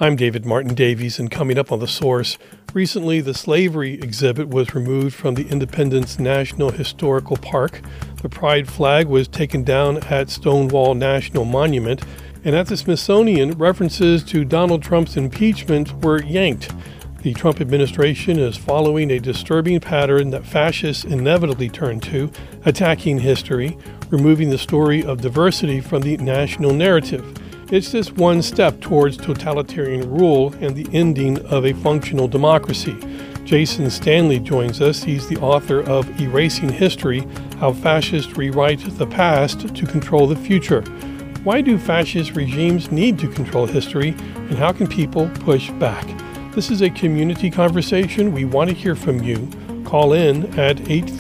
I'm David Martin Davies, and coming up on The Source, recently the slavery exhibit was removed from the Independence National Historical Park. The pride flag was taken down at Stonewall National Monument, and at the Smithsonian, references to Donald Trump's impeachment were yanked. The Trump administration is following a disturbing pattern that fascists inevitably turn to, attacking history, removing the story of diversity from the national narrative. It's just one step towards totalitarian rule and the ending of a functional democracy. Jason Stanley joins us. He's the author of Erasing History: How Fascists Rewrite the Past to Control the Future. Why do fascist regimes need to control history, and how can people push back? This is a community conversation. We want to hear from you. Call in at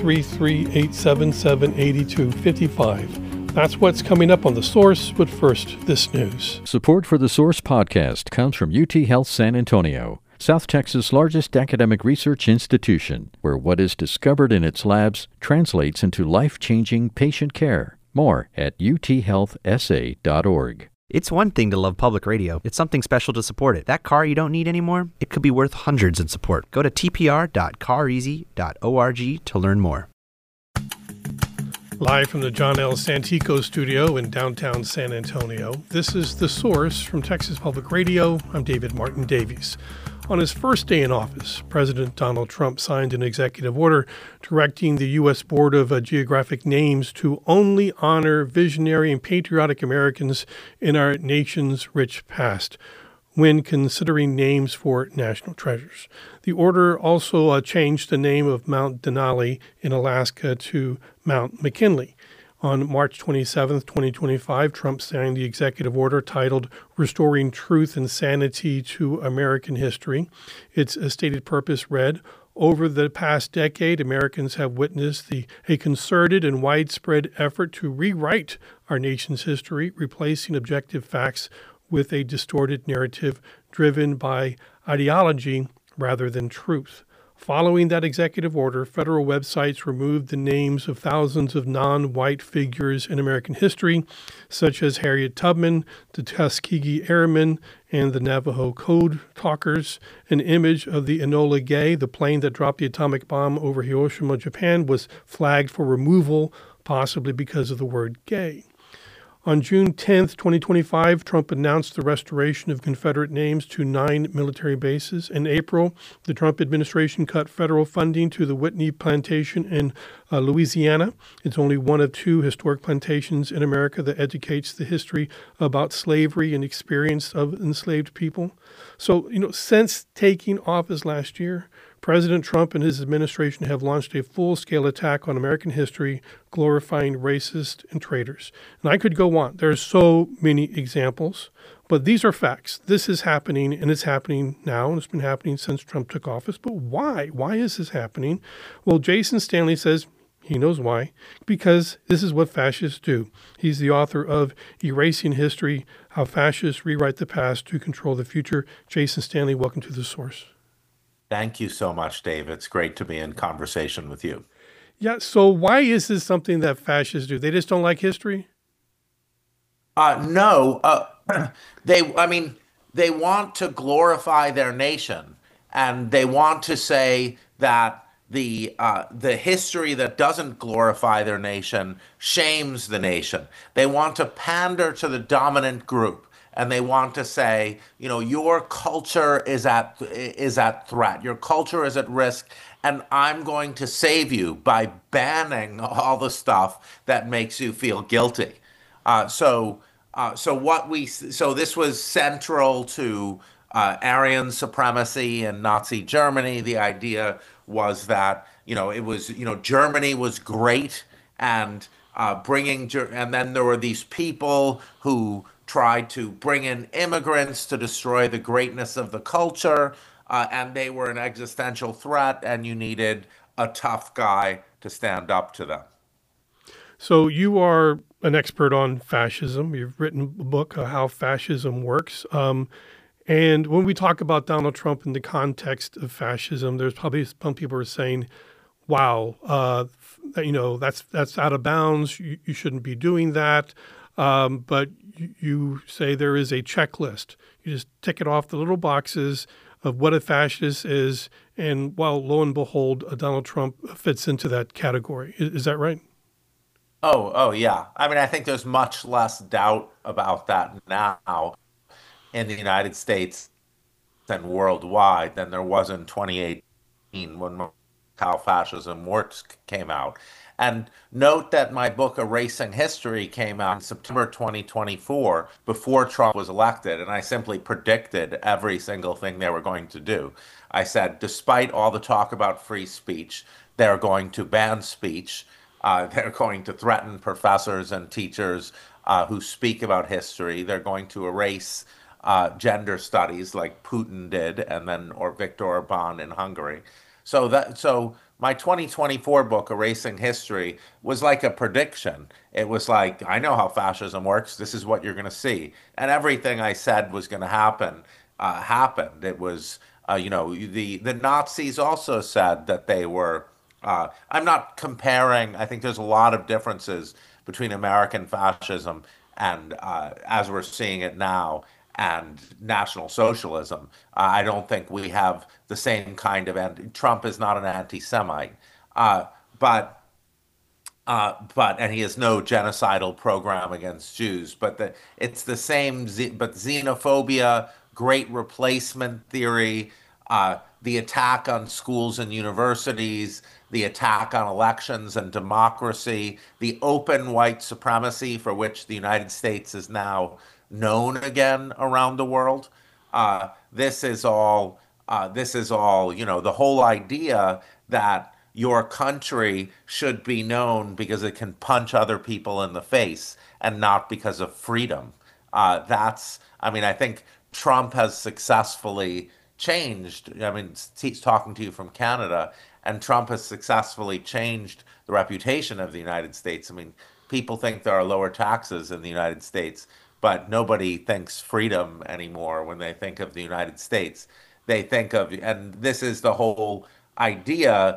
833-877-8255. That's what's coming up on The Source, but first, this news. Support for The Source podcast comes from UT Health San Antonio, South Texas' largest academic research institution, where what is discovered in its labs translates into life-changing patient care. More at uthealthsa.org. It's one thing to love public radio. It's something special to support it. That car you don't need anymore, it could be worth hundreds in support. Go to tpr.careasy.org to learn more. Live from the John L. Santico studio in downtown San Antonio, this is The Source from Texas Public Radio. I'm David Martin Davies. On his first day in office, President Donald Trump signed an executive order directing the U.S. Board of Geographic Names to only honor visionary and patriotic Americans in our nation's rich past when considering names for national treasures. The order also changed the name of Mount Denali in Alaska to Mount McKinley. On March 27, 2025, Trump signed the executive order titled Restoring Truth and Sanity to American History. Its stated purpose read, "Over the past decade, Americans have witnessed a concerted and widespread effort to rewrite our nation's history, replacing objective facts with a distorted narrative driven by ideology rather than truth." Following that executive order, federal websites removed the names of thousands of non-white figures in American history, such as Harriet Tubman, the Tuskegee Airmen, and the Navajo Code Talkers. An image of the Enola Gay, the plane that dropped the atomic bomb over Hiroshima, Japan, was flagged for removal, possibly because of the word gay. On June 10, 2025, Trump announced the restoration of Confederate names to 9 military bases. In April, the Trump administration cut federal funding to the Whitney Plantation in Louisiana. It's only one of 2 historic plantations in America that educates the history about slavery and experience of enslaved people. So, since taking office last year, President Trump and his administration have launched a full-scale attack on American history, glorifying racists and traitors. And I could go on. There are so many examples, but these are facts. This is happening, and it's happening now, and it's been happening since Trump took office. But why? Why is this happening? Well, Jason Stanley says he knows why, because this is what fascists do. He's the author of Erasing History: How Fascists Rewrite the Past to Control the Future. Jason Stanley, welcome to The Source. Thank you so much, Dave. It's great to be in conversation with you. Yeah, so why is this something that fascists do? They just don't like history? No, they want to glorify their nation, and they want to say that the history that doesn't glorify their nation shames the nation. They want to pander to the dominant group. And they want to say, your culture is at threat. Your culture is at risk, and I'm going to save you by banning all the stuff that makes you feel guilty. So this was central to Aryan supremacy in Nazi Germany. The idea was that Germany was great, and and then there were these people who tried to bring in immigrants to destroy the greatness of the culture, and they were an existential threat, and you needed a tough guy to stand up to them. So you are an expert on fascism. You've written a book, How Fascism Works. And when we talk about Donald Trump in the context of fascism, there's probably some people are saying, wow, that's out of bounds. You shouldn't be doing that. But you say there is a checklist. You just tick it off the little boxes of what a fascist is, and lo and behold, Donald Trump fits into that category. Is that right? Oh, yeah. I mean, I think there's much less doubt about that now in the United States and worldwide than there was in 2018 when How Fascism Works came out. And note that my book, Erasing History, came out in September 2024 before Trump was elected. And I simply predicted every single thing they were going to do. I said, despite all the talk about free speech, they're going to ban speech. They're going to threaten professors and teachers who speak about history. They're going to erase gender studies like Putin did, or Viktor Orban in Hungary. So my 2024 book, Erasing History, was like a prediction. It was like, I know how fascism works. This is what you're going to see. And everything I said was going to happen happened. It was, the Nazis also said that they were. I'm not comparing. I think there's a lot of differences between American fascism and, as we're seeing it now, and National Socialism. I don't think we have the same kind of. Trump is not an anti-Semite, but and he has no genocidal program against Jews. But it's the same. But xenophobia, Great Replacement theory, the attack on schools and universities, the attack on elections and democracy, the open white supremacy for which the United States is now known again around the world. This is all. The whole idea that your country should be known because it can punch other people in the face and not because of freedom. I think Trump has successfully changed. I mean, he's talking to you from Canada, and Trump has successfully changed the reputation of the United States. I mean, people think there are lower taxes in the United States, but nobody thinks freedom anymore when they think of the United States. They think of, and this is the whole idea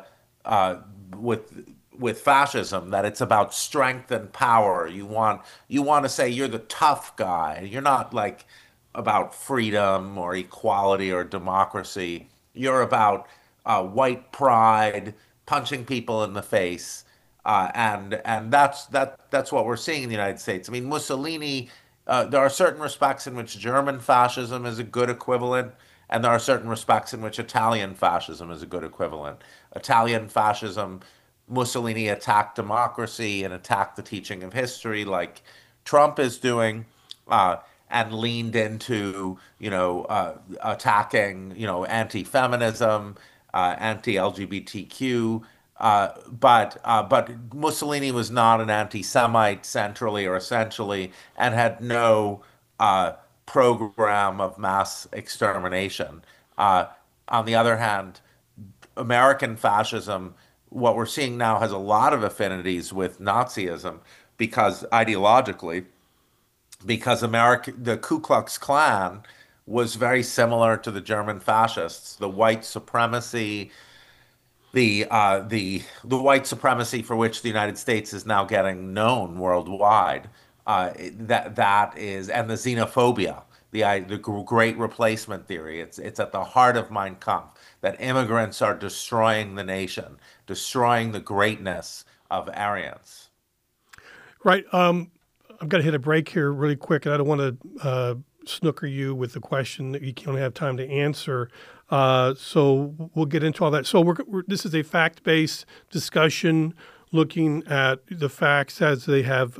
with fascism, that it's about strength and power. You want to say you're the tough guy. You're not like about freedom or equality or democracy. You're about white pride, punching people in the face, and that's what we're seeing in the United States. I mean, Mussolini. There are certain respects in which German fascism is a good equivalent, and there are certain respects in which Italian fascism is a good equivalent. Italian fascism, Mussolini attacked democracy and attacked the teaching of history, like Trump is doing, and leaned into, attacking, anti-feminism, anti-LGBTQ. But Mussolini was not an anti-Semite centrally or essentially, and had no program of mass extermination. On the other hand, American fascism, what we're seeing now, has a lot of affinities with Nazism because ideologically, because the Ku Klux Klan was very similar to the German fascists. The white supremacy, the white supremacy for which the United States is now getting known worldwide. That is, and the xenophobia, the Great Replacement theory. It's at the heart of Mein Kampf, that immigrants are destroying the nation, destroying the greatness of Aryans. Right. I've got to hit a break here really quick, and I don't want to snooker you with the question that you don't have time to answer. So we'll get into all that. So this is a fact-based discussion looking at the facts as they have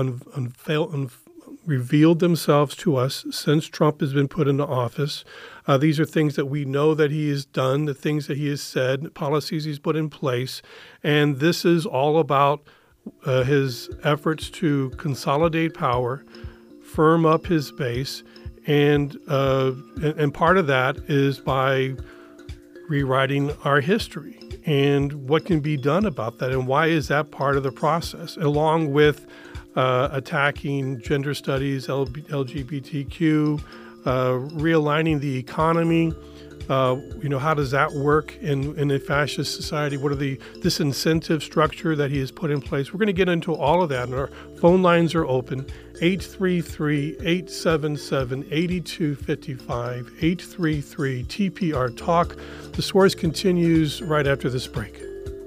revealed themselves to us since Trump has been put into office. These are things that we know that he has done, the things that he has said, policies he's put in place. And this is all about his efforts to consolidate power, firm up his base, and part of that is by rewriting our history and what can be done about that, and why is that part of the process, along with attacking gender studies, LGBTQ, realigning the economy. How does that work in a fascist society? What are this incentive structure that he has put in place? We're going to get into all of that, and our phone lines are open, 833-877-8255, 833-TPR-TALK. The Source continues right after this break.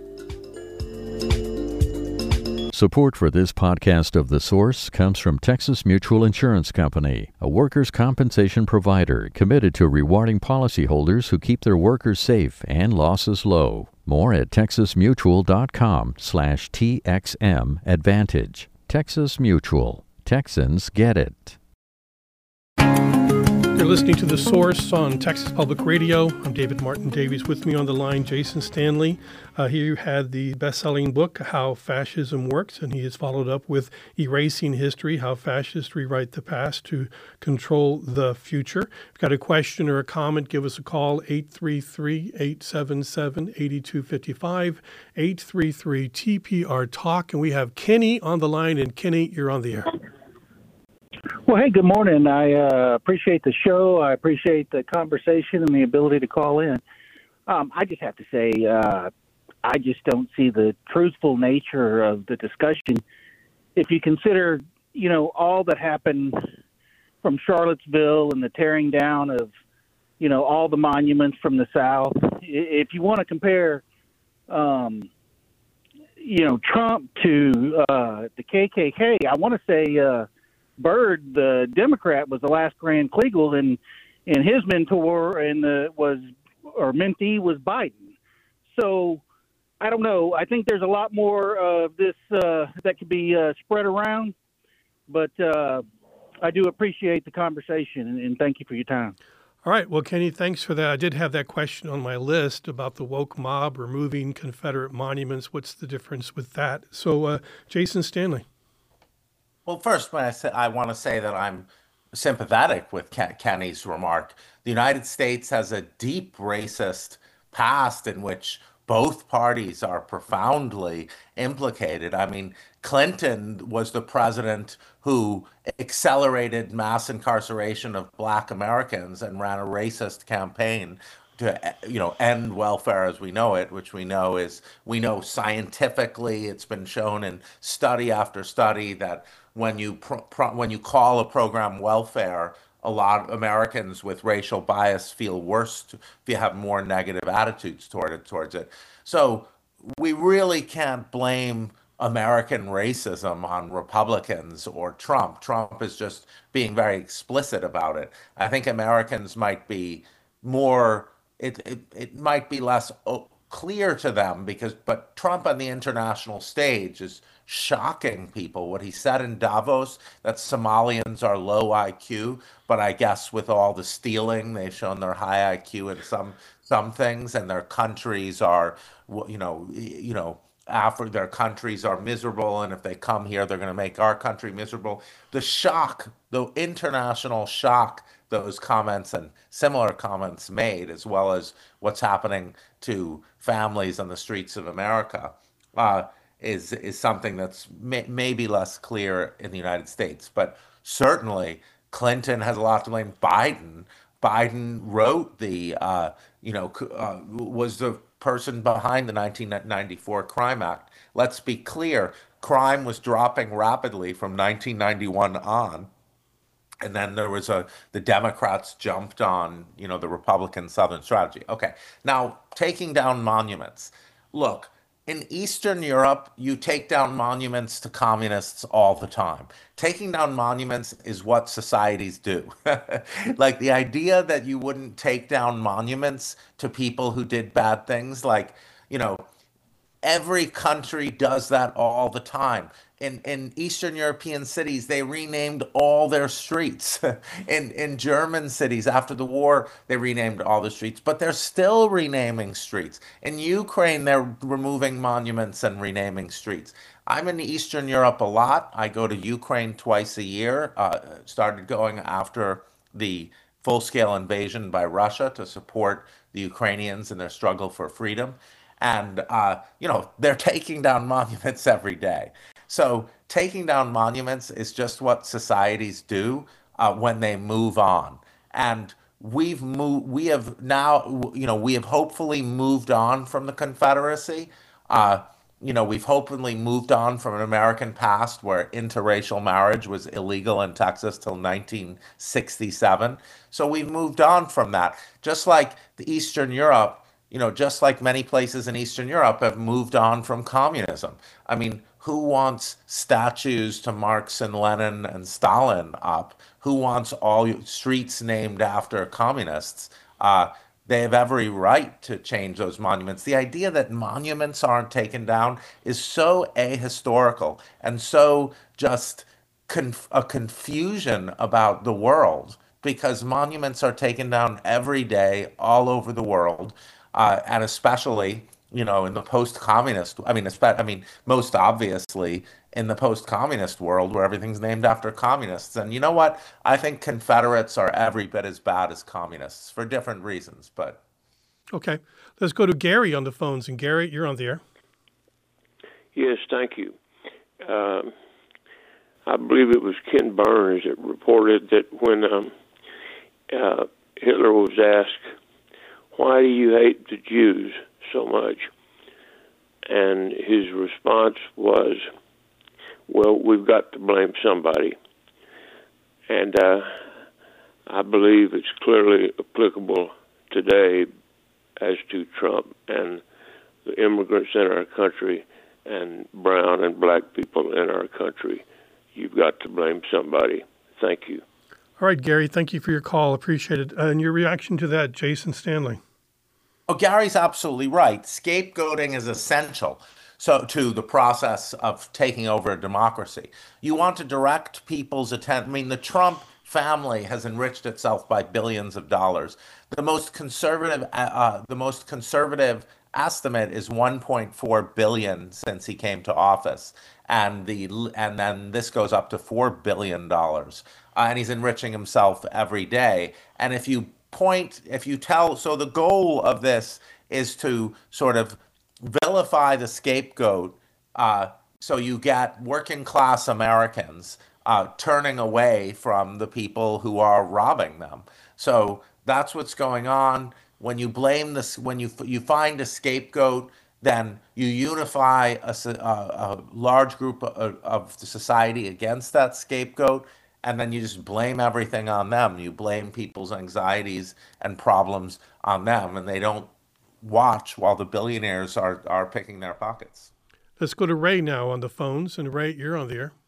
Support for this podcast of The Source comes from Texas Mutual Insurance Company, a workers' compensation provider committed to rewarding policyholders who keep their workers safe and losses low. More at texasmutual.com/TXM Advantage. Texas Mutual. Texans get it. You're listening to The Source on Texas Public Radio. I'm David Martin Davies. With me on the line, Jason Stanley. Here you had the best-selling book, How Fascism Works, and he has followed up with Erasing History, How Fascists Rewrite the Past to Control the Future. If you've got a question or a comment, give us a call, 833-877-8255, 833-TPR-TALK. And we have Kenny on the line. And Kenny, you're on the air. Well, hey, good morning. I appreciate the show. I appreciate the conversation and the ability to call in. I just have to say, I just don't see the truthful nature of the discussion. If you consider, all that happened from Charlottesville and the tearing down of, all the monuments from the South, if you want to compare, Trump to the KKK, I want to say Byrd, the Democrat, was the last Grand Kleagle, and his mentor mentee was Biden. So I don't know. I think there's a lot more of this that could be spread around, but I do appreciate the conversation, and thank you for your time. All right. Well, Kenny, thanks for that. I did have that question on my list about the woke mob removing Confederate monuments. What's the difference with that? So, Jason Stanley. Well, first, I want to say that I'm sympathetic with Kenny's remark. The United States has a deep racist past in which both parties are profoundly implicated. I mean, Clinton was the president who accelerated mass incarceration of Black Americans and ran a racist campaign to end welfare as we know it, which we know scientifically, it's been shown in study after study that when you call a program welfare, a lot of Americans with racial bias feel worse, if you have more negative attitudes towards it. So we really can't blame American racism on Republicans or Trump. Trump is just being very explicit about it. I think Americans might be more, it might be less clear to them but Trump on the international stage is shocking people. What he said in Davos, that Somalians are low IQ, but I guess with all the stealing, they've shown they're high IQ in some things, and their countries are, their countries are miserable, and if they come here, they're going to make our country miserable. The shock, the international shock, those comments and similar comments made, as well as what's happening to families on the streets of America, is something that's maybe less clear in the United States. But certainly Clinton has a lot to blame. Biden wrote was the person behind the 1994 Crime Act. Let's be clear, crime was dropping rapidly from 1991 on. And then there was the Democrats jumped on, the Republican Southern strategy. Okay, now taking down monuments. Look, in Eastern Europe, you take down monuments to communists all the time. Taking down monuments is what societies do. Like the idea that you wouldn't take down monuments to people who did bad things, every country does that all the time. In Eastern European cities, they renamed all their streets. In German cities, after the war, they renamed all the streets, but they're still renaming streets. In Ukraine, they're removing monuments and renaming streets. I'm in Eastern Europe a lot. I go to Ukraine twice a year, started going after the full-scale invasion by Russia to support the Ukrainians in their struggle for freedom. And, they're taking down monuments every day. So taking down monuments is just what societies do when they move on. And we have hopefully moved on from the Confederacy. we've hopefully moved on from an American past where interracial marriage was illegal in Texas till 1967. So we've moved on from that. Just like the Eastern Europe, just like many places in Eastern Europe have moved on from communism. I mean, who wants statues to Marx and Lenin and Stalin up? Who wants all streets named after communists? They have every right to change those monuments. The idea that monuments aren't taken down is so ahistorical and so just a confusion about the world because monuments are taken down every day all over the world, and especially, in the post-communist. Most obviously in the post-communist world where everything's named after communists. And you know what? I think Confederates are every bit as bad as communists for different reasons, but. Okay. Let's go to Gary on the phones. And Gary, you're on the air. Yes, thank you. I believe it was Ken Burns that reported that when Hitler was asked, "Why do you hate the Jews so much?" and his response was, "Well, we've got to blame somebody." And I believe it's clearly applicable today as to Trump and the immigrants in our country and brown and black people in our country. You've got to blame somebody. Thank you. All right, Gary, thank you for your call. Appreciate it. And your reaction to that, Jason Stanley. Oh, Gary's absolutely right. Scapegoating is essential to the process of taking over a democracy. You want to direct people's attention. I mean, the Trump family has enriched itself by billions of dollars. The most conservative estimate is 1.4 billion since he came to office, and then this goes up to $4 billion, and he's enriching himself every day. And if you tell, so the goal of this is to sort of vilify the scapegoat, so you get working class Americans turning away from the people who are robbing them. So that's what's going on. When you blame this, when you find a scapegoat, then you unify a large group of the society against that scapegoat, and then you just blame everything on them. You blame people's anxieties and problems on them, and they don't watch while the billionaires are picking their pockets. Let's go to Ray now on the phones. And Ray, you're on the air.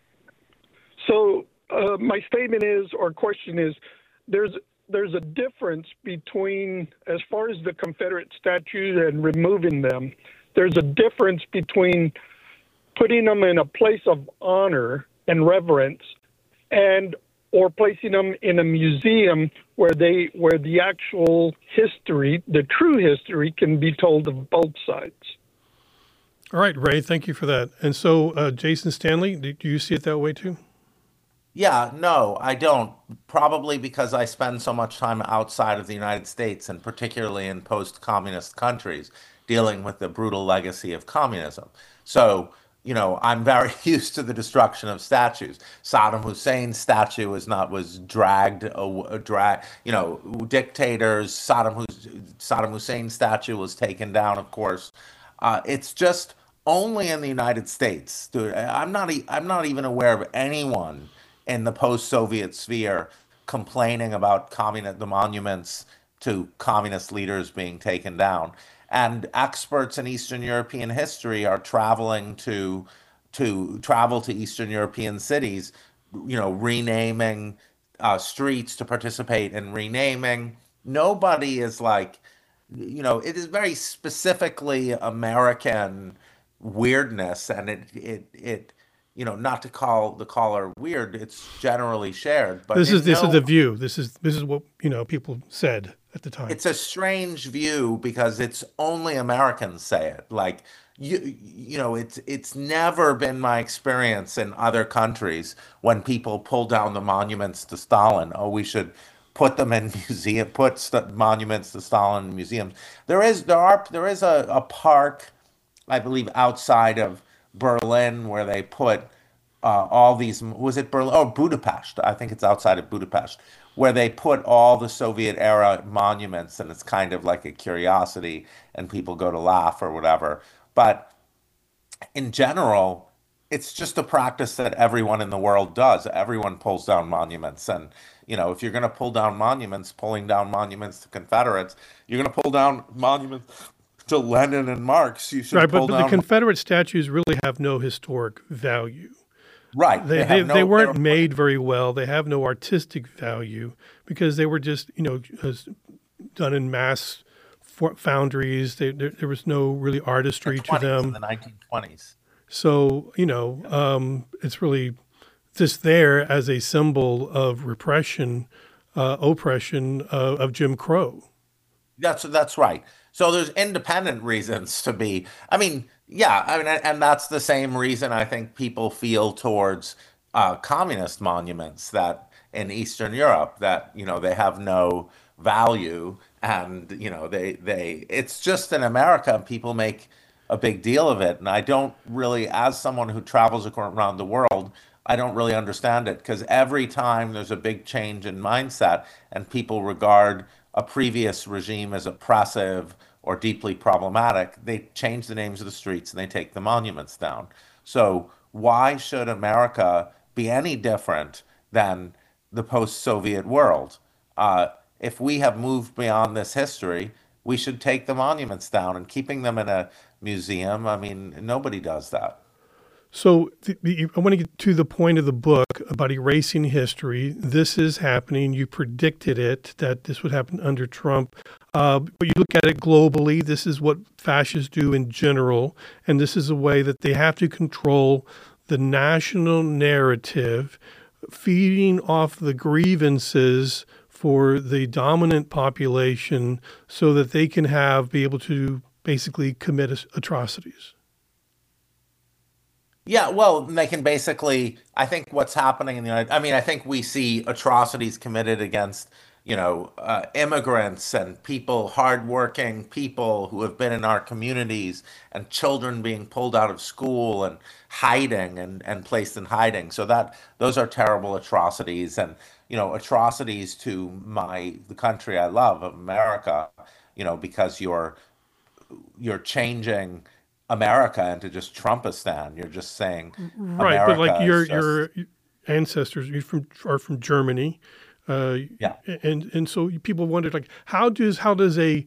So my statement is, or question is, there's a difference between, as far as the Confederate statues and removing them, there's a difference between putting them in a place of honor and reverence or placing them in a museum where the actual history, the true history, can be told of both sides. All right, Ray, thank you for that. And so, Jason Stanley, do you see it that way too? Yeah, no, I don't. Probably because I spend so much time outside of the United States and particularly in post-communist countries dealing with the brutal legacy of communism. So, I'm very used to the destruction of statues. Saddam Hussein's statue was dragged, dictators. Saddam Hussein's statue was taken down, of course. It's just only in the United States, dude. I'm not even aware of anyone in the post-Soviet sphere complaining about the monuments to communist leaders being taken down. And experts in Eastern European history are traveling to Eastern European cities, renaming streets to participate in renaming. Nobody is like, it is very specifically American weirdness, and it not to call the caller weird, it's generally shared. But this is the view. This is what people said at the time. It's a strange view because it's only Americans say it. Like it's never been my experience in other countries when people pull down the monuments to Stalin. Oh, we should put them in monuments to Stalin in museums. There is a park, I believe, outside of Berlin where they put all these. Was it Berlin? Oh, Budapest. I think it's outside of Budapest, where they put all the Soviet era monuments, and it's kind of like a curiosity, and people go to laugh or whatever. But in general, it's just a practice that everyone in the world does. Everyone pulls down monuments. And, if you're going to pull down monuments, pulling down monuments to Confederates, you're going to pull down monuments to Lenin and Marx. You should Right, pull but down. the Confederate statues really have no historic value. Right. They weren't made very well. They have no artistic value because they were just, done in mass foundries. There was no really artistry to them. In the 1920s. So, it's really just there as a symbol of repression, oppression of Jim Crow. That's right. So there's independent reasons to be. And that's the same reason I think people feel towards communist monuments that in Eastern Europe that they have no value, and it's just in America people make a big deal of it, and I don't really, as someone who travels around the world, I don't really understand it because every time there's a big change in mindset and people regard a previous regime as oppressive or deeply problematic, they change the names of the streets and they take the monuments down. So why should America be any different than the post-Soviet world? If we have moved beyond this history, we should take the monuments down, and keeping them in a museum, nobody does that. So I want to get to the point of the book about erasing history. This is happening. You predicted it, that this would happen under Trump. But you look at it globally, this is what fascists do in general. And this is a way that they have to control the national narrative, feeding off the grievances for the dominant population so that they can be able to basically commit atrocities. Yeah, well, they can basically, I think what's happening in the United, I think we see atrocities committed against, immigrants and people, hardworking people who have been in our communities, and children being pulled out of school and hiding and placed in hiding. So those are terrible atrocities, and, atrocities to the country I love, America, because you're changing America into just Trumpistan. You're just saying right, America, but like your ancestors are from Germany, yeah, and so people wondered, like, how does a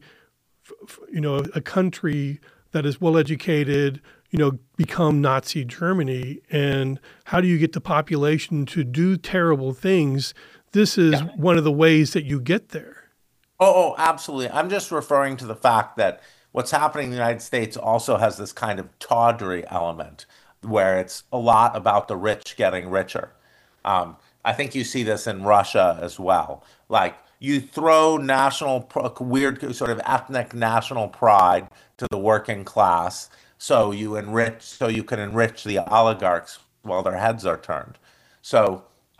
country that is well educated become Nazi Germany, and how do you get the population to do terrible things? This is one of the ways that you get there. Oh, absolutely. I'm just referring to the fact that what's happening in the United States also has this kind of tawdry element where it's a lot about the rich getting richer. I think you see this in Russia as well. Like, you throw weird sort of ethnic national pride to the working class, so you can enrich the oligarchs while their heads are turned. So,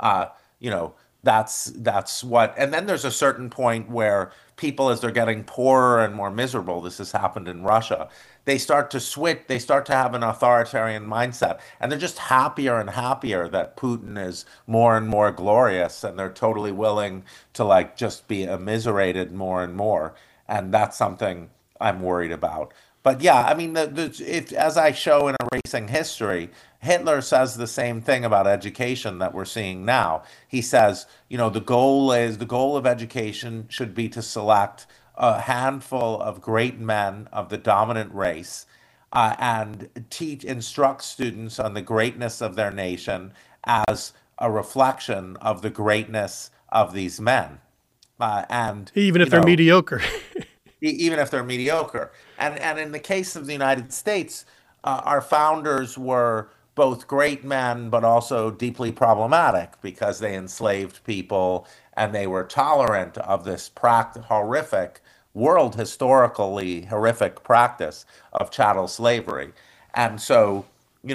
that's what, and then there's a certain point where people, as they're getting poorer and more miserable, this has happened in Russia, they start to switch, they start to have an authoritarian mindset, and they're just happier and happier that Putin is more and more glorious, and they're totally willing to just be immiserated more and more. And that's something I'm worried about. But yeah, as I show in Erasing History, Hitler says the same thing about education that we're seeing now. He says, the goal of education should be to select a handful of great men of the dominant race, and instruct students on the greatness of their nation as a reflection of the greatness of these men. And even if they're mediocre. Even if they're mediocre. And in the case of the United States, our founders were both great men, but also deeply problematic because they enslaved people and they were tolerant of this horrific, historically horrific practice of chattel slavery. And so,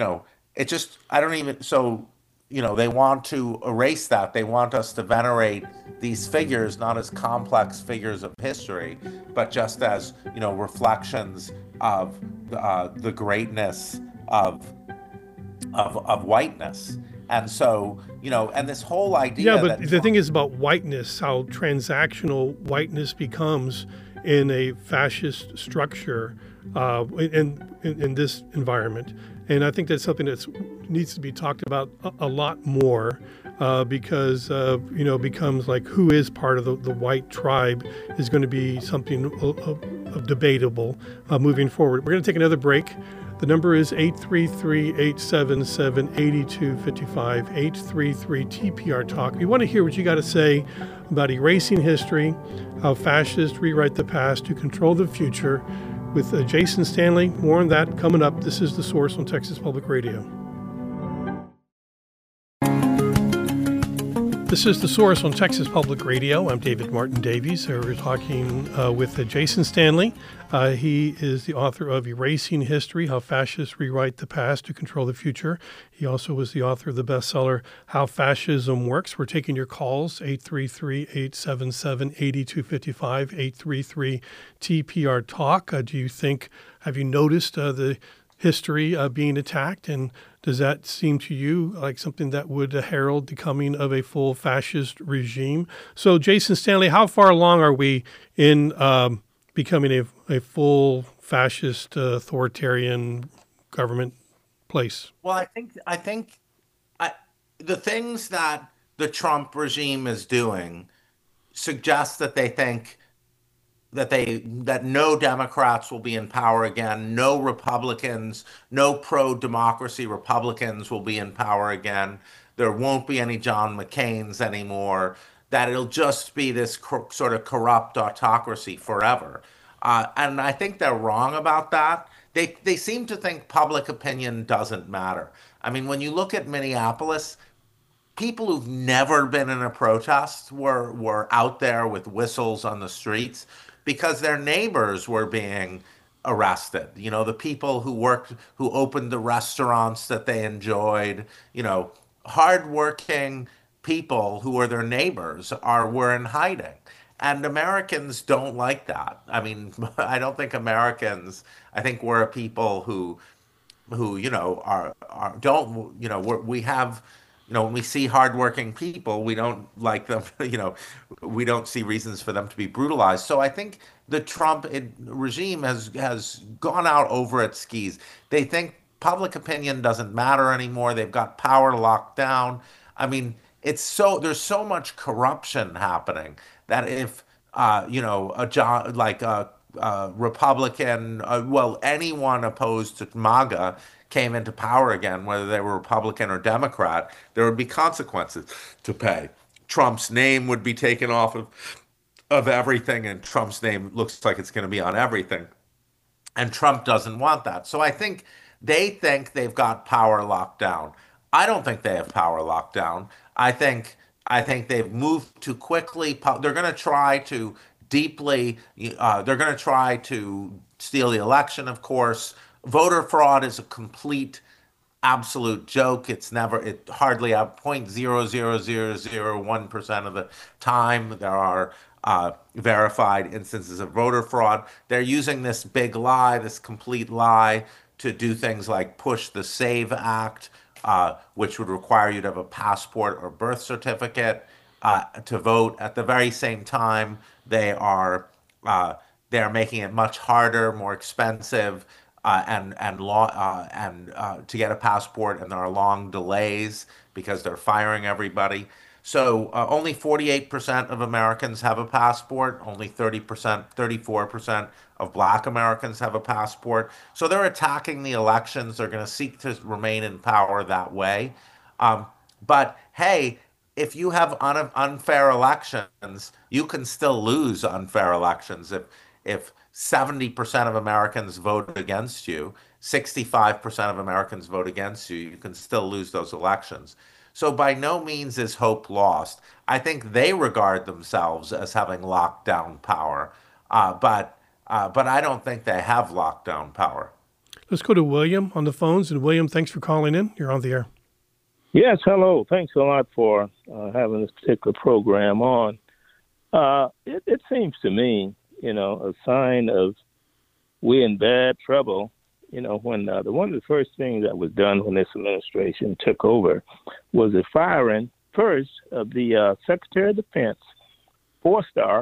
they want to erase that. They want us to venerate these figures not as complex figures of history, but just as, reflections of the greatness of whiteness. And so, and this whole idea. Yeah, but the thing is about whiteness, how transactional whiteness becomes in a fascist structure in this environment. And I think that's something that needs to be talked about a lot more because, becomes like who is part of the white tribe is going to be something debatable moving forward. We're going to take another break. The number is 833-877-8255, 833-TPR-TALK. We want to hear what you got to say about erasing history, how fascists rewrite the past to control the future, with Jason Stanley. More on that coming up. This is The Source on Texas Public Radio. This is The Source on Texas Public Radio. I'm David Martin Davies. We're talking with Jason Stanley. He is the author of Erasing History, How Fascists Rewrite the Past to Control the Future. He also was the author of the bestseller, How Fascism Works. We're taking your calls, 833-877-8255, 833-TPR-TALK. Have you noticed the history being attacked, and does that seem to you like something that would herald the coming of a full fascist regime? So, Jason Stanley, how far along are we in becoming a full fascist authoritarian government place? Well, I think the things that the Trump regime is doing suggest that they think that no Democrats will be in power again, no Republicans, no pro-democracy Republicans will be in power again. There won't be any John McCains anymore, that it'll just be this sort of corrupt autocracy forever. And I think they're wrong about that. They seem to think public opinion doesn't matter. I mean, when you look at Minneapolis, people who've never been in a protest were out there with whistles on the streets because their neighbors were being arrested. You know, the people who opened the restaurants that they enjoyed, hardworking people who were their neighbors were in hiding. And Americans don't like that. I mean, I don't think Americans, I think we're a people who we have, when we see hardworking people, we don't like them, we don't see reasons for them to be brutalized. So I think the Trump regime has gone out over its skis. They think public opinion doesn't matter anymore. They've got power locked down. I mean, there's so much corruption happening that if, a Republican, anyone opposed to MAGA came into power again, whether they were Republican or Democrat, there would be consequences to pay. Trump's name would be taken off of everything, and Trump's name looks like it's going to be on everything. And Trump doesn't want that. So I think they think they've got power locked down. I don't think they have power locked down. I think they've moved too quickly. They're going to try to they're going to try to steal the election, of course. Voter fraud is a complete, absolute joke. It hardly 0.00001% of the time there are verified instances of voter fraud. They're using this big lie, this complete lie, to do things like push the SAVE Act, which would require you to have a passport or birth certificate to vote. At the very same time, they're making it much harder, more expensive, to get a passport, and there are long delays because they're firing everybody. So only 48% of Americans have a passport. Only 34% of Black Americans have a passport. So they're attacking the elections. They're going to seek to remain in power that way. But hey, if you have unfair elections, you can still lose unfair elections. If 70% of Americans vote against you, 65% of Americans vote against you, you can still lose those elections. So by no means is hope lost. I think they regard themselves as having locked down power, but I don't think they have locked down power. Let's go to William on the phones. And William, thanks for calling in. You're on the air. Yes, hello. Thanks a lot for having this particular program on. It seems to me, a sign of we're in bad trouble. When one of the first things that was done when this administration took over was the firing first of the Secretary of Defense, 4-star,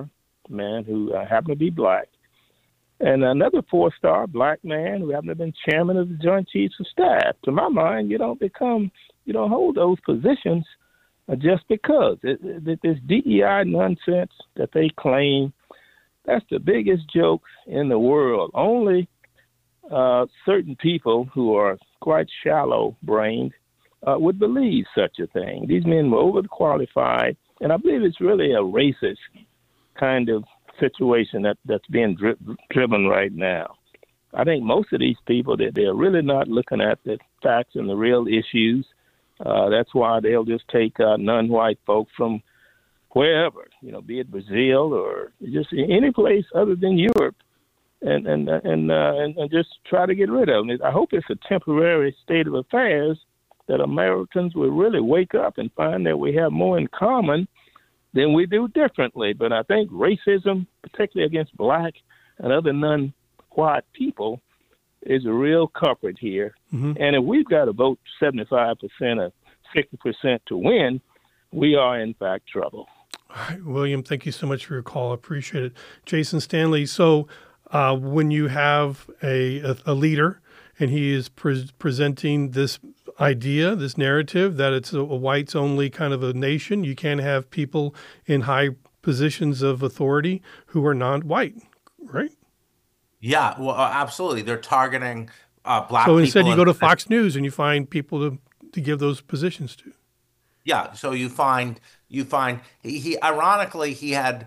man who happened to be black, and another 4-star black man who happened to have been chairman of the Joint Chiefs of Staff. To my mind, you don't hold those positions just because. This DEI nonsense that they claim, that's the biggest joke in the world. Only certain people who are quite shallow-brained would believe such a thing. These men were overqualified, and I believe it's really a racist kind of situation that's being driven right now. I think most of these people, they're really not looking at the facts and the real issues. That's why they'll just take non-white folks from wherever, be it Brazil or just any place other than Europe, and just try to get rid of them. I hope it's a temporary state of affairs that Americans will really wake up and find that we have more in common than we do differently. But I think racism, particularly against black and other non-white people, is a real culprit here. Mm-hmm. And if we've got to vote 75% or 60% to win, we are in fact trouble. All right, William, thank you so much for your call. I appreciate it. Jason Stanley, so when you have a leader and he is presenting this idea, this narrative that it's a whites-only kind of a nation, you can't have people in high positions of authority who are non-white, right? Yeah, well, absolutely. They're targeting black people. So instead you go to Fox News and you find people to give those positions to. Yeah, so you find he ironically he had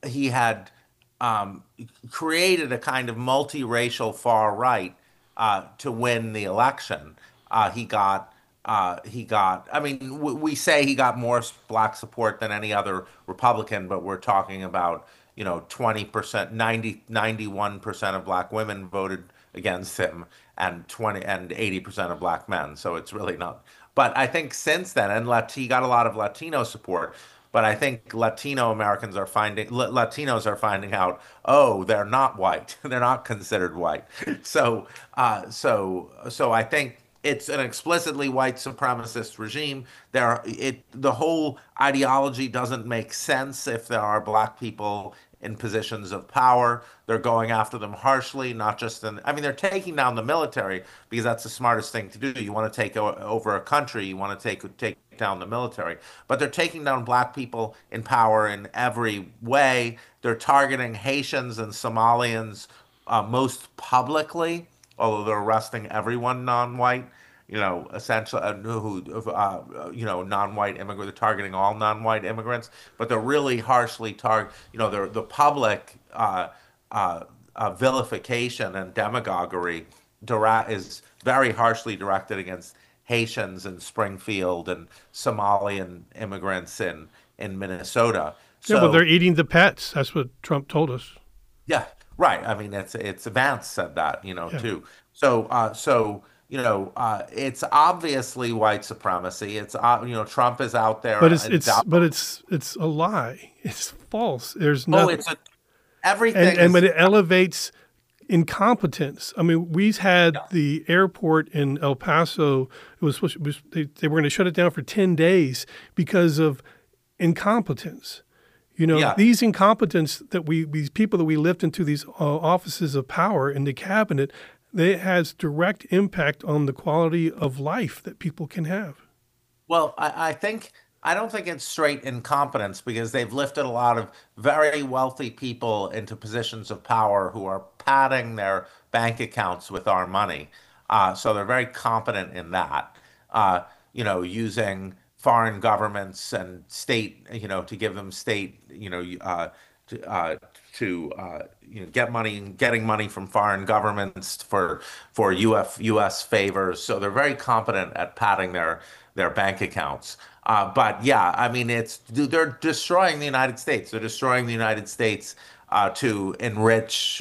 created a kind of multiracial far right to win the election. He got. I mean, we say he got more black support than any other Republican, but we're talking about 20%, 91% of black women voted against him, and 80% of black men. So it's really not. But I think since then, and he got a lot of Latino support. But I think Latinos are finding out, oh, they're not white. They're not considered white. So I think it's an explicitly white supremacist regime. The whole ideology doesn't make sense if there are black people in positions of power. They're going after them harshly, not just they're taking down the military because that's the smartest thing to do. You want to take over a country, you want to take down the military. But they're taking down black people in power in every way. They're targeting Haitians and Somalians most publicly, although they're arresting everyone non-white. Essentially, non-white immigrants. They're targeting all non-white immigrants, but they're really harshly the public vilification and demagoguery is very harshly directed against Haitians in Springfield and Somalian immigrants in Minnesota. Yeah, well, they're eating the pets. That's what Trump told us. Yeah, right. I mean, it's Vance said that, too. So. It's obviously white supremacy. It's Trump is out there, but it's a lie. It's false. There's nothing. Everything. And when it elevates incompetence. I mean, we've had the airport in El Paso. They were going to shut it down for 10 days because of incompetence. These incompetence these people that we lift into these offices of power in the cabinet. It has direct impact on the quality of life that people can have. Well, I don't think it's straight incompetence because they've lifted a lot of very wealthy people into positions of power who are padding their bank accounts with our money. So they're very competent in that, using foreign governments and state, to give them state, getting money from foreign governments for U.S. favors. So they're very competent at padding their bank accounts. But yeah, I mean, they're destroying the United States. They're destroying the United States to enrich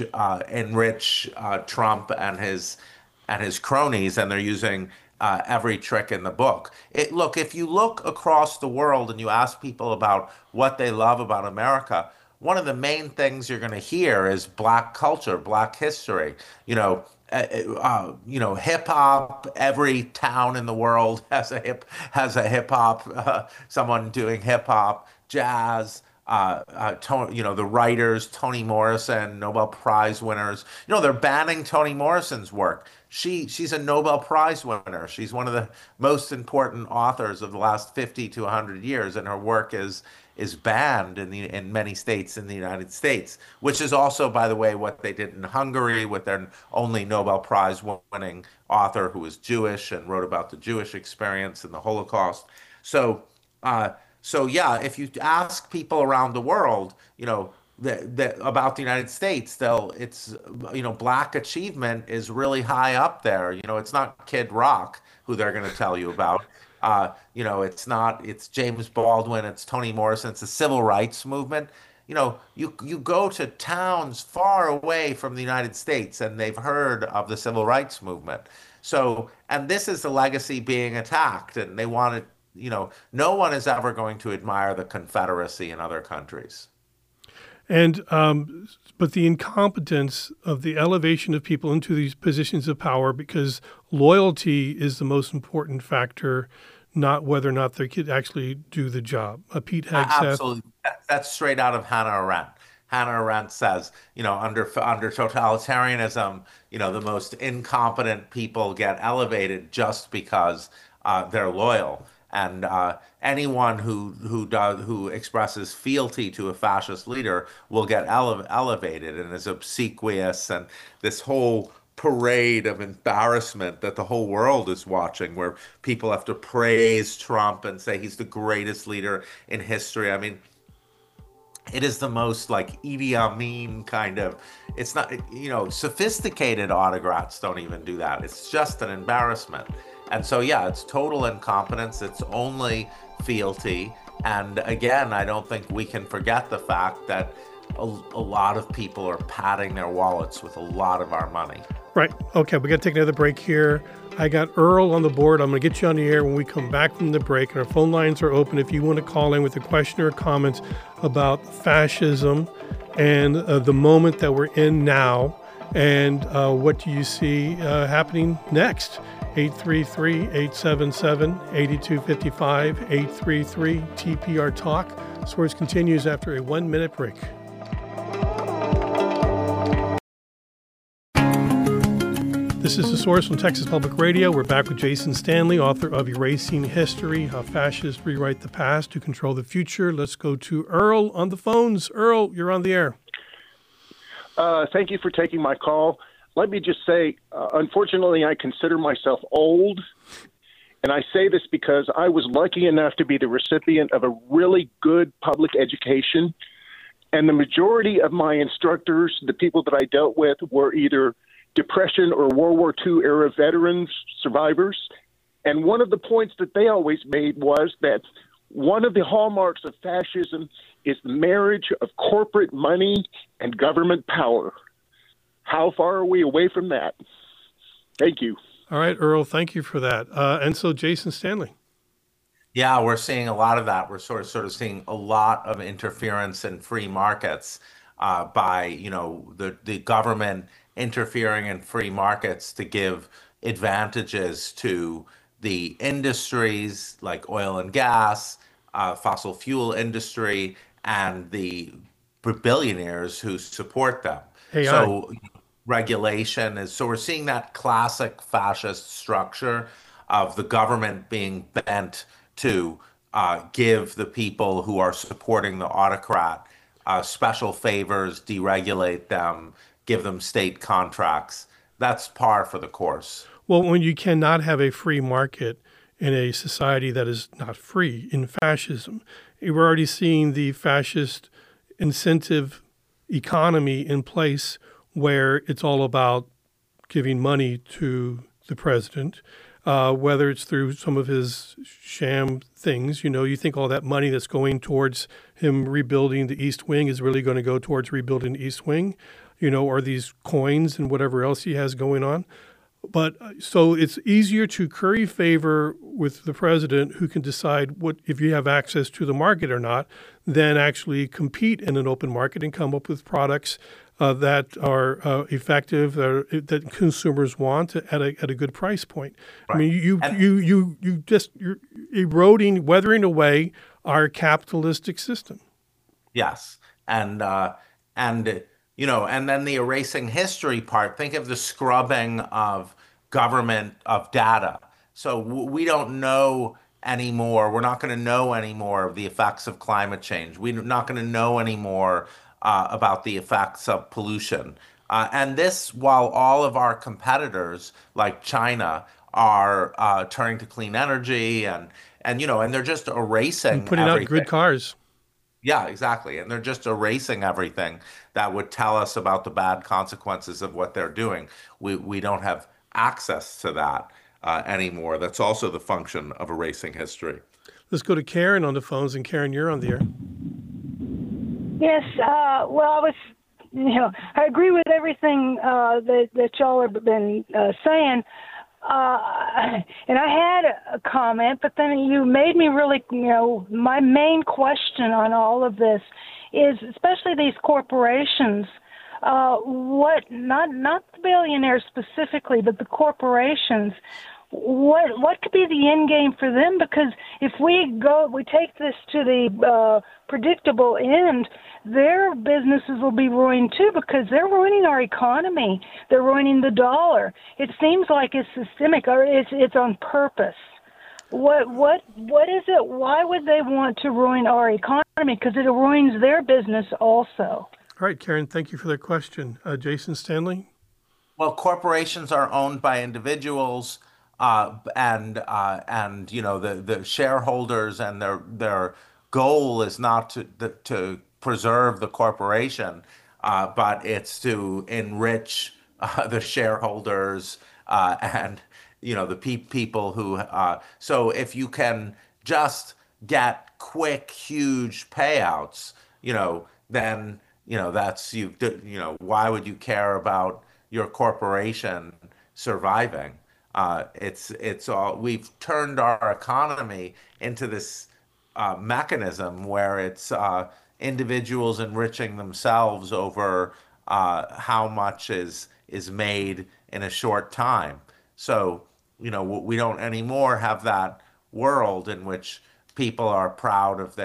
Trump and his cronies, and they're using every trick in the book. Look, if you look across the world and you ask people about what they love about America, one of the main things you're going to hear is black culture, black history. Hip hop. Every town in the world has a hip hop. Someone doing hip hop, jazz, the writers, Toni Morrison, Nobel Prize winners. They're banning Toni Morrison's work. She's a Nobel Prize winner. She's one of the most important authors of the last 50 to 100 years, and her work is banned in many states in the United States, which is also, by the way, what they did in Hungary with their only Nobel Prize winning author who was Jewish and wrote about the Jewish experience and the Holocaust. So, yeah, if you ask people around the world, about the United States, Black achievement is really high up there. It's not Kid Rock who they're going to tell you about. It's James Baldwin, it's Toni Morrison, it's the civil rights movement. You go to towns far away from the United States and they've heard of the civil rights movement. So, and this is the legacy being attacked, and they want to, no one is ever going to admire the Confederacy in other countries. And but the incompetence of the elevation of people into these positions of power, because loyalty is the most important factor, not whether or not they could actually do the job. Pete Hegseth. Absolutely, that's straight out of Hannah Arendt. Hannah Arendt says, under totalitarianism, the most incompetent people get elevated just because they're loyal. And anyone who expresses fealty to a fascist leader will get elevated and is obsequious, and this whole parade of embarrassment that the whole world is watching, where people have to praise Trump and say he's the greatest leader in history. I mean, it is the most like Idi Amin kind of, it's not, sophisticated autocrats don't even do that. It's just an embarrassment. And so, yeah, it's total incompetence. It's only fealty. And again, I don't think we can forget the fact that a lot of people are padding their wallets with a lot of our money. Right. Okay, we got to take another break here. I got Earl on the board. I'm going to get you on the air when we come back from the break. And our phone lines are open if you want to call in with a question or comment about fascism and the moment that we're in now, and what do you see happening next. 833-877-8255, 833-TPR Talk. Source continues after a 1-minute break. This is The Source from Texas Public Radio. We're back with Jason Stanley, author of Erasing History, How Fascists Rewrite the Past to Control the Future. Let's go to Earl on the phones. Earl, you're on the air. Thank you for taking my call. Let me just say, unfortunately, I consider myself old, and I say this because I was lucky enough to be the recipient of a really good public education, and the majority of my instructors, the people that I dealt with, were either Depression or World War II era veterans, survivors, and one of the points that they always made was that one of the hallmarks of fascism is the marriage of corporate money and government power. How far are we away from that? Thank you. All right, Earl, thank you for that. And so Jason Stanley. Yeah, we're seeing a lot of that. We're sort of seeing a lot of interference in free markets by, the government interfering in free markets to give advantages to the industries like oil and gas, fossil fuel industry, and the billionaires who support them. So regulation is, so we're seeing that classic fascist structure of the government being bent to give the people who are supporting the autocrat special favors, deregulate them, give them state contracts. That's par for the course. Well, when you cannot have a free market in a society that is not free in fascism, we're already seeing the fascist incentive economy in place where it's all about giving money to the president, whether it's through some of his sham things. You think all that money that's going towards him rebuilding the East Wing is really going to go towards rebuilding the East Wing, or these coins and whatever else he has going on. But so it's easier to curry favor with the president, who can decide what if you have access to the market or not, than actually compete in an open market and come up with products that are effective, that consumers want at a good price point. Right. I mean, you're eroding, weathering away our capitalistic system. Yes, and you know, and then the erasing history part. Think of the scrubbing of government of data. So we don't know anymore. We're not going to know anymore of the effects of climate change. We're not going to know anymore about the effects of pollution. And this, while all of our competitors like China are turning to clean energy and you know, and they're just And erasing putting out everything. grid cars. Yeah, exactly. And they're just erasing everything that would tell us about the bad consequences of what they're doing. We don't have access to that anymore. That's also the function of erasing history. Let's go to Karen on the phones. And Karen, you're on the air. Yes, well, I agree with everything that y'all have been saying. And I had a comment, but then you made me really, my main question on all of this is, especially these corporations, not the billionaires specifically, but the corporations, what could be the end game for them? Because if we take this to the predictable end, their businesses will be ruined too, because they're ruining our economy. They're ruining the dollar. It seems like it's systemic, or it's on purpose. What is it? Why would they want to ruin our economy? Because it ruins their business also. All right, Karen, thank you for that question. Jason Stanley? Well, corporations are owned by individuals, and you know, the shareholders, and their goal is not to preserve the corporation, but it's to enrich the shareholders, and you know, the people who. So if you can just get quick, huge payouts, you know, then you know that's you. You know, why would you care about your corporation surviving? It's all, we've turned our economy into this mechanism where it's individuals enriching themselves over how much is made in a short time. So, you know, we don't anymore have that world in which people are proud of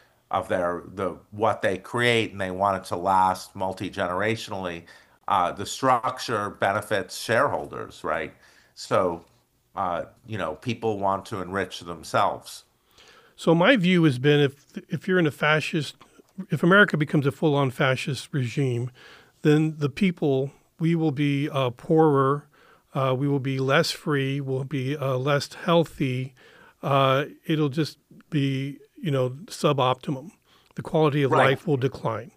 the what they create, and they want it to last multi-generationally. The structure benefits shareholders, right? So, you know, people want to enrich themselves. So my view has been, if you're in if America becomes a full-on fascist regime, then the people, we will be poorer, we will be less free, we'll be less healthy. It'll just be, you know, suboptimum. The quality of life will decline.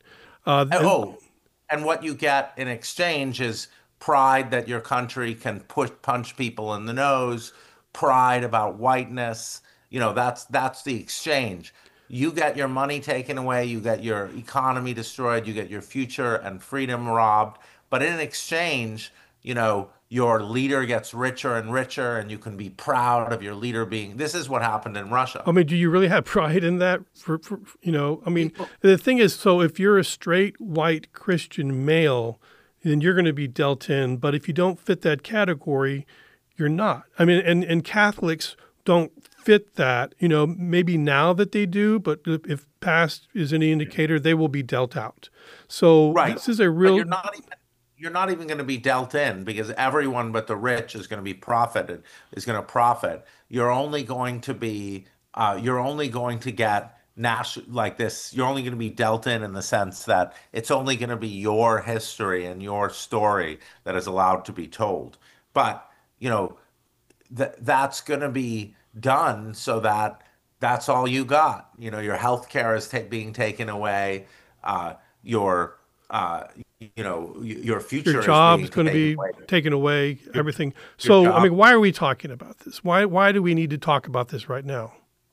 And what you get in exchange is pride that your country can punch people in the nose, pride about whiteness. You know, that's the exchange. You get your money taken away, you get your economy destroyed, you get your future and freedom robbed. But in exchange, you know, your leader gets richer and richer, and you can be proud of your leader being. This is what happened in Russia. I mean, do you really have pride in that? For you know, I mean, the thing is, so if you're a straight white Christian male, then you're going to be dealt in. But if you don't fit that category, you're not. I mean, and Catholics don't fit that. You know, maybe now that they do, but if past is any indicator, they will be dealt out. So this is a real. But you're not even going to be dealt in, because everyone but the rich is going to profit. You're only going to be. You're only going to get national like this. You're only going to be dealt in the sense that it's only going to be your history and your story that is allowed to be told. But you know, that's going to be done so that that's all you got. You know, your health care is being taken away. Your future, your job is going to be taken away. Everything. So, I mean, why are we talking about this? Why do we need to talk about this right now?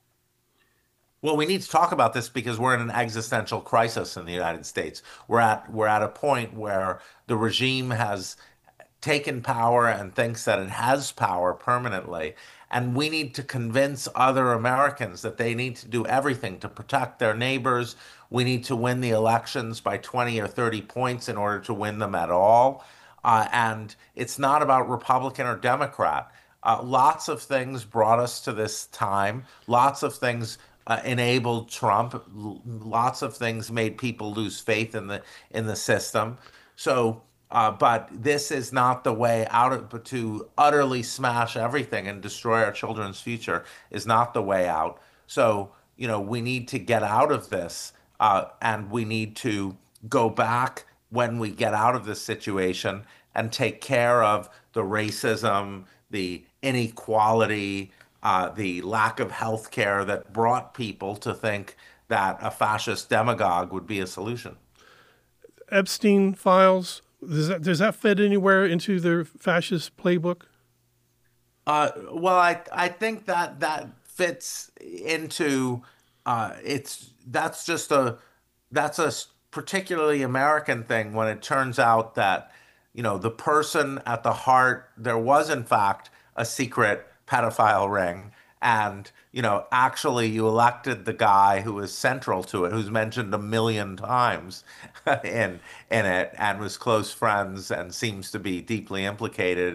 Well, we need to talk about this because we're in an existential crisis in the United States. We're at a point where the regime has taken power and thinks that it has power permanently. And we need to convince other Americans that they need to do everything to protect their neighbors. We need to win the elections by 20 or 30 points in order to win them at all. And it's not about Republican or Democrat. Lots of things brought us to this time. Lots of things enabled Trump. Lots of things made people lose faith in the system. So, but this is not the way out of, but to utterly smash everything and destroy our children's future is not the way out. So, we need to get out of this, and we need to go back when we get out of this situation and take care of the racism, the inequality, the lack of health care that brought people to think that a fascist demagogue would be a solution. Epstein files, does that fit anywhere into their fascist playbook? Well, I think that fits into that's a particularly American thing when it turns out that the person at the heart, there was in fact a secret pedophile ring, and actually you elected the guy who is central to it, who's mentioned 1,000,000 times in it, and was close friends and seems to be deeply implicated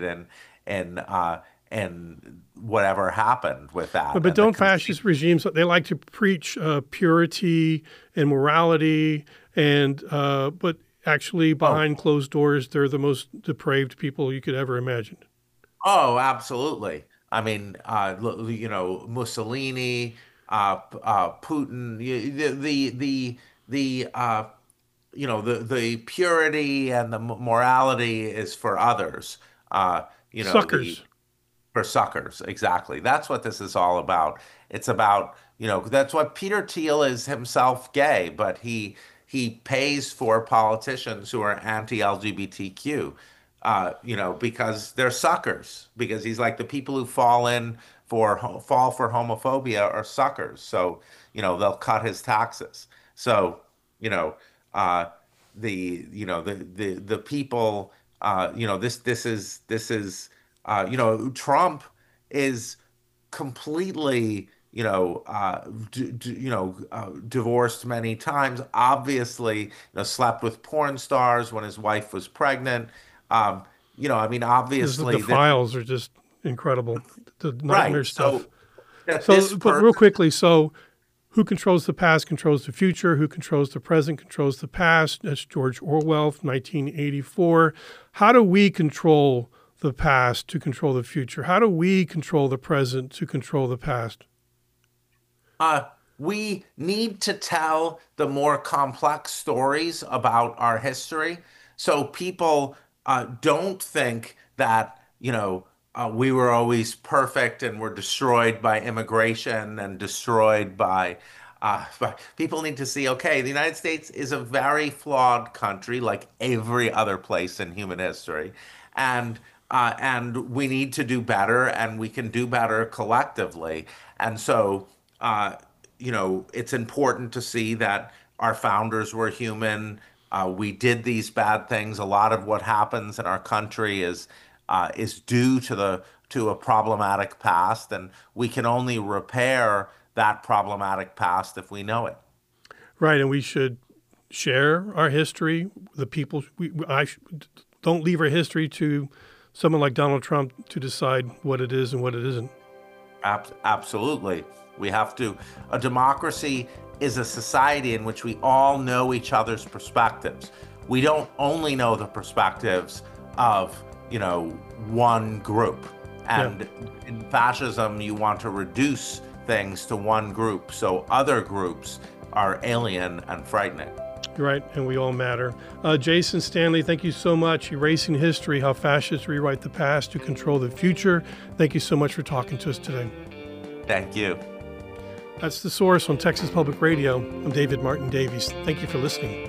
in whatever happened with that. But don't fascist regimes, they like to preach purity and morality, and but actually behind closed doors, they're the most depraved people you could ever imagine. Oh, absolutely. I mean, Mussolini, Putin, the purity and the morality is for others. Suckers. For suckers, exactly. That's what this is all about. It's about, that's what Peter Thiel is himself gay, but he pays for politicians who are anti-LGBTQ. Because they're suckers. Because he's like, the people who fall for homophobia are suckers. So, they'll cut his taxes. So, the people, this is Trump is completely, divorced many times. Obviously, slept with porn stars when his wife was pregnant. Obviously, the files are just incredible. The nightmare stuff. So, but real quickly, so who controls the past controls the future. Who controls the present controls the past. That's George Orwell from 1984. How do we control the past to control the future? How do we control the present to control the past? We need to tell the more complex stories about our history, so people don't think that, we were always perfect and were destroyed by immigration and destroyed by people need to see, okay, the United States is a very flawed country like every other place in human history. And we need to do better, and we can do better collectively. And so, it's important to see that our founders were human. We did these bad things. A lot of what happens in our country is due to a problematic past, and we can only repair that problematic past if we know it. Right, and we should share our history. The people, don't leave our history to someone like Donald Trump to decide what it is and what it isn't. Absolutely. We have to. A democracy is a society in which we all know each other's perspectives. We don't only know the perspectives of, one group. And in fascism, you want to reduce things to one group, so other groups are alien and frightening. You're right, and we all matter. Jason Stanley, thank you so much. Erasing History, How Fascists Rewrite the Past to Control the Future. Thank you so much for talking to us today. Thank you. That's The Source on Texas Public Radio. I'm David Martin Davies. Thank you for listening.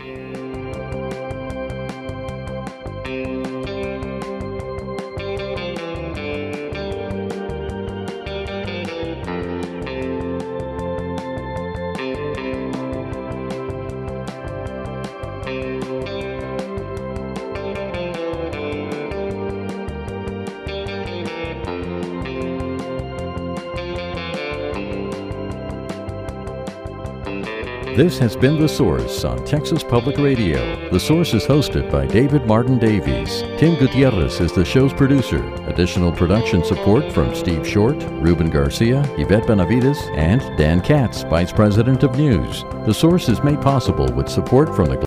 This has been The Source on Texas Public Radio. The Source is hosted by David Martin Davies. Tim Gutierrez is the show's producer. Additional production support from Steve Short, Ruben Garcia, Yvette Benavides, and Dan Katz, Vice President of News. The Source is made possible with support from the